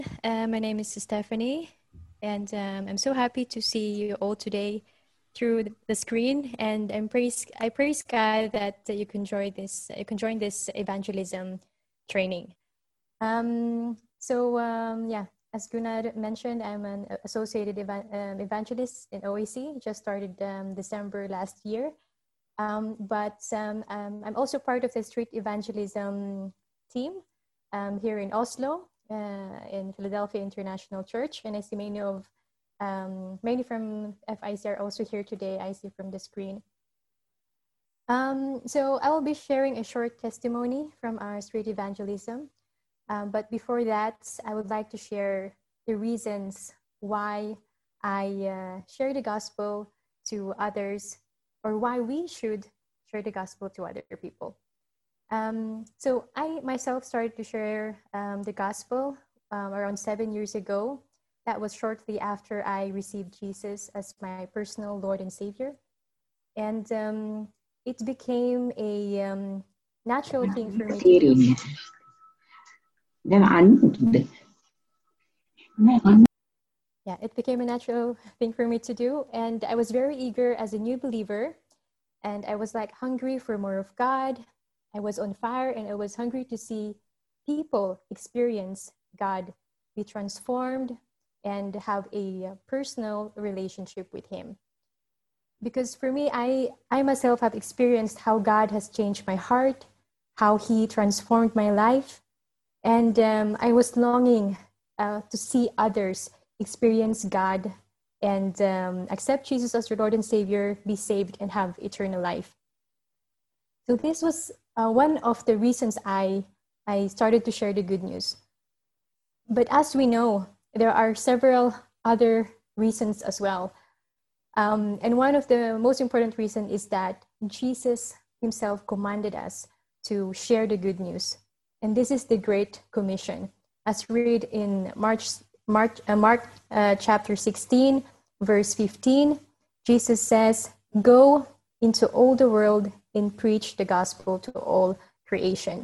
My name is Stephanie, and I'm so happy to see you all today through the screen. And I praise God that you can join this evangelism training. Yeah, as Gunnar mentioned, I'm an associated evangelist in OAC. Just started December last year. I'm also part of the street evangelism team here in Oslo, in Philadelphia International Church. And I see many from FIC are also here today, I see from the screen. So I will be sharing a short testimony from our street evangelism. But before that, I would like to share the reasons why I share the gospel to others, or why we should share the gospel to other people. So I myself started to share the gospel around 7 years ago. That was shortly after I received Jesus as my personal Lord and Savior. And it became a natural thing for me to do. Yeah, it became a natural thing for me to do. And I was very eager as a new believer. And I was like hungry for more of God. I was on fire, and I was hungry to see people experience God, be transformed, and have a personal relationship with Him. Because for me, I myself have experienced how God has changed my heart, how He transformed my life. And I was longing to see others experience God and accept Jesus as your Lord and Savior, be saved, and have eternal life. So this was one of the reasons I started to share the good news. But as we know, there are several other reasons as well. And one of the most important reasons is that Jesus Himself commanded us to share the good news. And this is the Great Commission. As read in Mark chapter 16, verse 15, Jesus says, "Go into all the world and preach the gospel to all creation."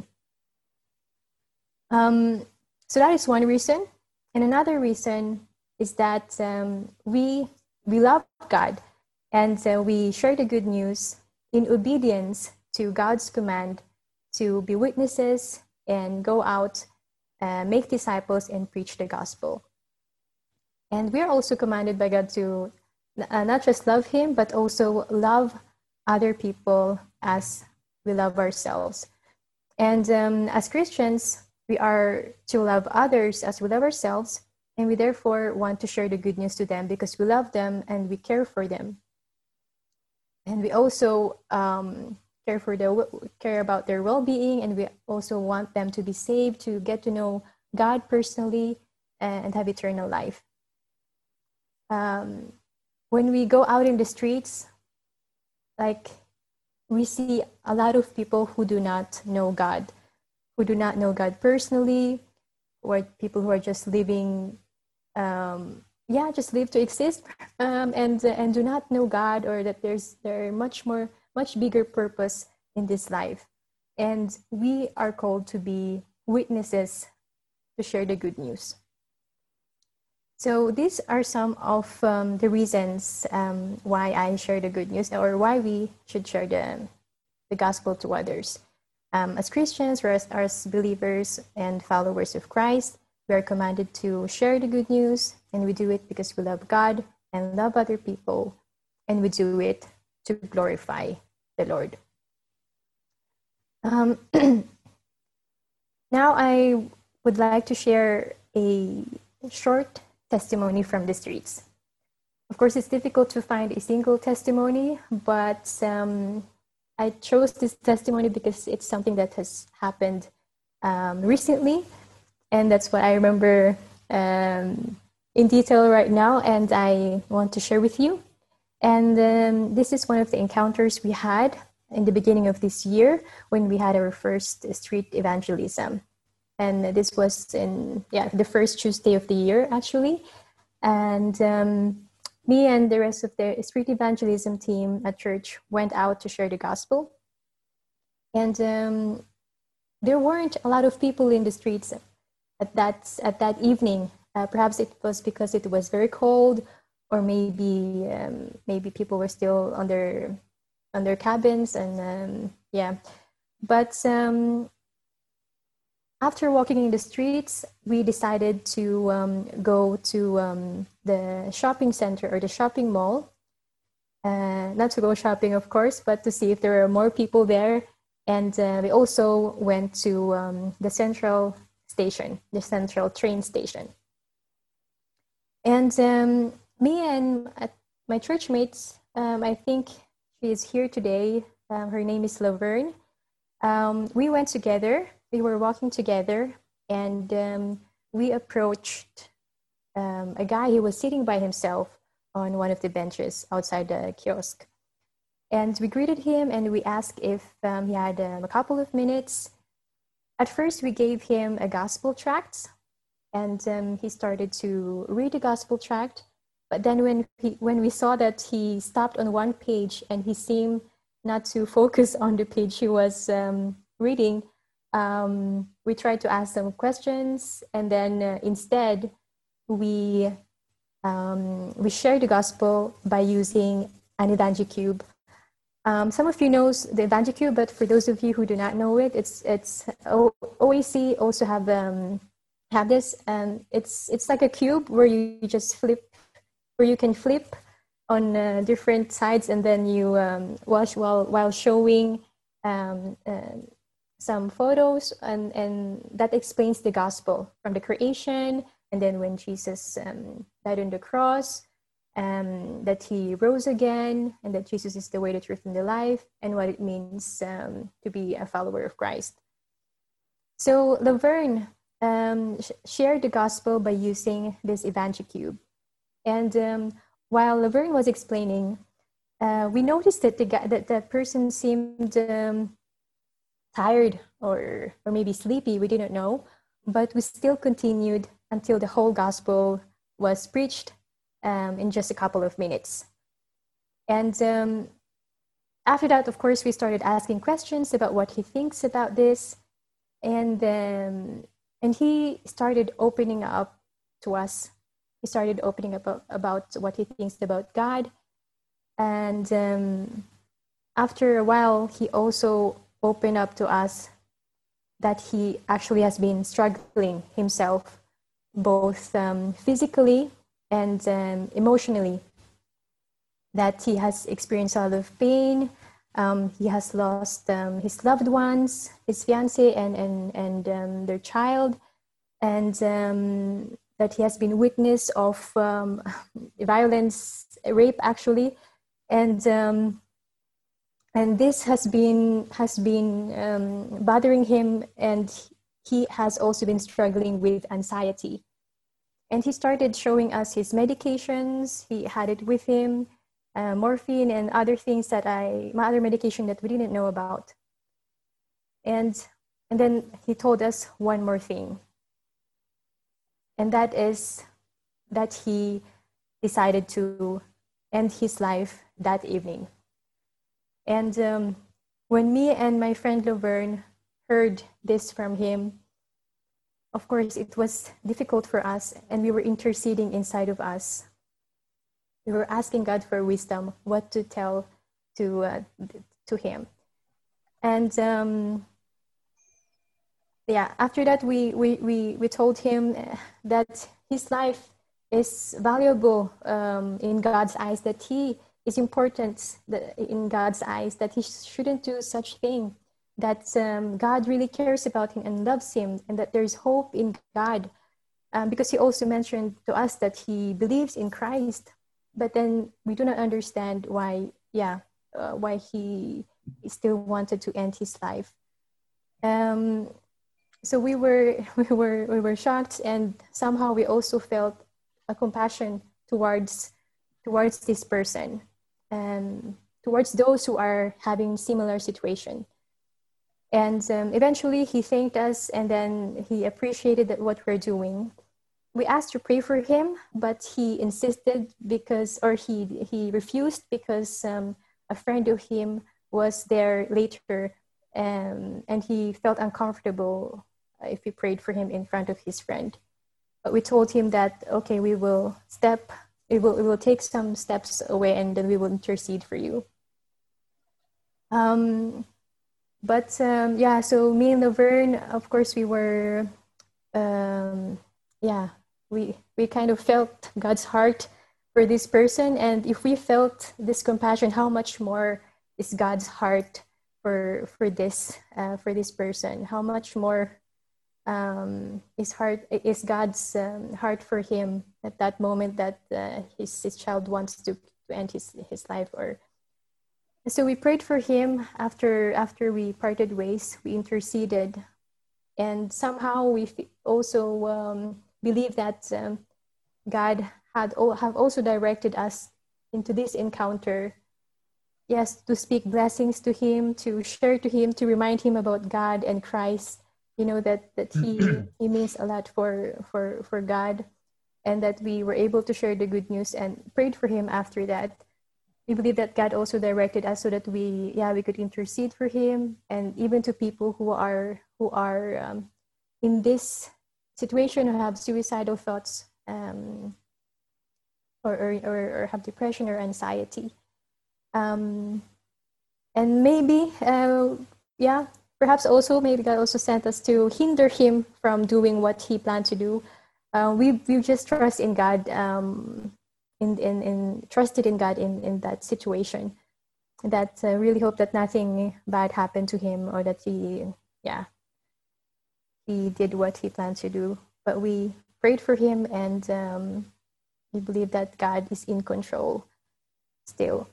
So that is one reason. And another reason is that we love God, and we share the good news in obedience to God's command to be witnesses and go out, make disciples, and preach the gospel. And we are also commanded by God to not just love Him, but also love other people as we love ourselves. And as Christians, we are to love others as we love ourselves, and we therefore want to share the good news to them because we love them and we care for them. And we also care about their well-being, and we also want them to be saved, to get to know God personally, and have eternal life. When we go out in the streets, like, we see a lot of people who do not know God, who do not know God personally, or people who are just living, just live to exist, and do not know God, or that there are much bigger purpose in this life. And we are called to be witnesses to share the good news. So these are some of the reasons why I share the good news, or why we should share the gospel to others. As Christians, or as believers and followers of Christ, we are commanded to share the good news, and we do it because we love God and love other people, and we do it to glorify the Lord. Now I would like to share a short testimony from the streets. Of course, it's difficult to find a single testimony, but I chose this testimony because it's something that has happened recently, and that's what I remember in detail right now, and I want to share with you. And this is one of the encounters we had in the beginning of this year when we had our first street evangelism. And this was in the first Tuesday of the year, actually. And me and the rest of the street evangelism team at church went out to share the gospel. And there weren't a lot of people in the streets. at that evening. Perhaps it was because it was very cold, or maybe people were still on their cabins, and yeah. But after walking in the streets, we decided to go to the shopping center or the shopping mall. Not to go shopping, of course, but to see if there are more people there. And we also went to the central station, the central train station. And me and my church mates, I think she is here today. Her name is Laverne. We went together. We were walking together, and we approached a guy who was sitting by himself on one of the benches outside the kiosk. And we greeted him, and we asked if he had a couple of minutes. At first, we gave him a gospel tract, and he started to read the gospel tract. But then when we saw that he stopped on one page and he seemed not to focus on the page he was reading, we tried to ask some questions, and then instead we shared the gospel by using an EvangeCube. Some of you knows the EvangeCube, but for those of you who do not know it, it's OAC also have this, and it's like a cube where you just flip, where you can flip on different sides, and then you watch while showing some photos, and that explains the gospel from the creation, and then when Jesus died on the cross, that he rose again, and that Jesus is the way, the truth, and the life, and what it means to be a follower of Christ. So Laverne shared the gospel by using this EvangeCube. And while Laverne was explaining, we noticed that the person seemed tired or maybe sleepy, we didn't know, but we still continued until the whole gospel was preached in just a couple of minutes. And after that, of course, we started asking questions about what he thinks about this, and he started opening up to us. He started opening up about what he thinks about God. And after a while, he also opened up to us that he actually has been struggling himself, both physically and emotionally, that he has experienced a lot of pain. He has lost his loved ones, his fiancée and their child, and that he has been witness of violence, rape actually, and this has been bothering him, and he has also been struggling with anxiety. And he started showing us his medications. He had it with him, morphine and other things my other medication that we didn't know about. And then he told us one more thing. And that is that he decided to end his life that evening. And when me and my friend Laverne heard this from him, of course, it was difficult for us, and we were interceding inside of us. We were asking God for wisdom, what to tell to him. And yeah, after that, we told him that his life is valuable in God's eyes, that he is important in God's eyes, that he shouldn't do such thing, that God really cares about him and loves him, and that there's hope in God. Because he also mentioned to us that he believes in Christ, but then we do not understand why he still wanted to end his life. So we were shocked, and somehow we also felt a compassion towards this person, and towards those who are having similar situation. And eventually he thanked us, and then he appreciated what we're doing. We asked to pray for him, but he insisted he refused because a friend of him was there later, and he felt uncomfortable if we prayed for him in front of his friend. But we told him that, okay, we will take some steps away and then we will intercede for you. Yeah, so me and Laverne, of course, we were, we kind of felt God's heart for this person. And if we felt this compassion, how much more is God's heart for this person? How much more is God's heart for him at that moment that his child wants to end his life? Or so we prayed for him after we parted ways. We interceded, and somehow we also believe that God have also directed us into this encounter. Yes, to speak blessings to him, to share to him, to remind him about God and Christ. You know, that he means a lot for God, and that we were able to share the good news and prayed for him after that. We believe that God also directed us so that we could intercede for him, and even to people who are in this situation, who have suicidal thoughts, or have depression or anxiety. And maybe, perhaps also maybe God also sent us to hinder him from doing what he planned to do. We just trust in God, trusted in God in that situation. That really hope that nothing bad happened to him, or that he did what he planned to do. But we prayed for him, and we believe that God is in control still.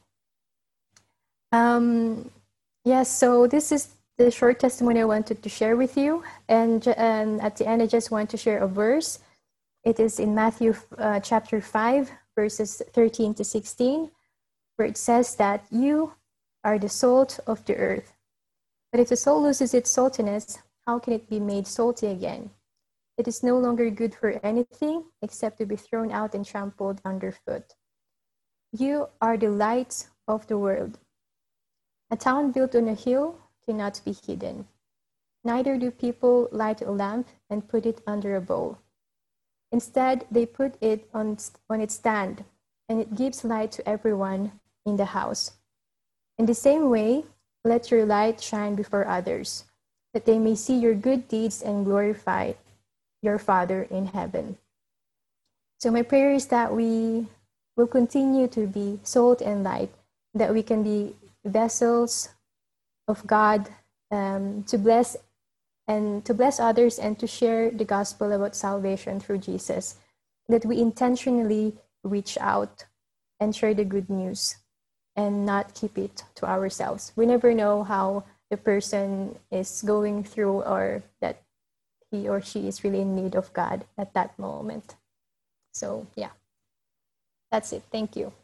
Yes, so this is the short testimony I wanted to share with you. And at the end, I just want to share a verse. It is in Matthew chapter 5, verses 13 to 16, where it says that you are the salt of the earth. But if the salt loses its saltiness, how can it be made salty again? It is no longer good for anything except to be thrown out and trampled underfoot. You are the light of the world. A town built on a hill cannot be hidden. Neither do people light a lamp and put it under a bowl. Instead, they put it on its stand, and it gives light to everyone in the house. In the same way, let your light shine before others, that they may see your good deeds and glorify your Father in heaven. So my prayer is that we will continue to be salt and light, that we can be vessels of God, to bless others and to share the gospel about salvation through Jesus, that we intentionally reach out and share the good news and not keep it to ourselves. We never know how the person is going through, or that he or she is really in need of God at that moment. So yeah, that's it. Thank you.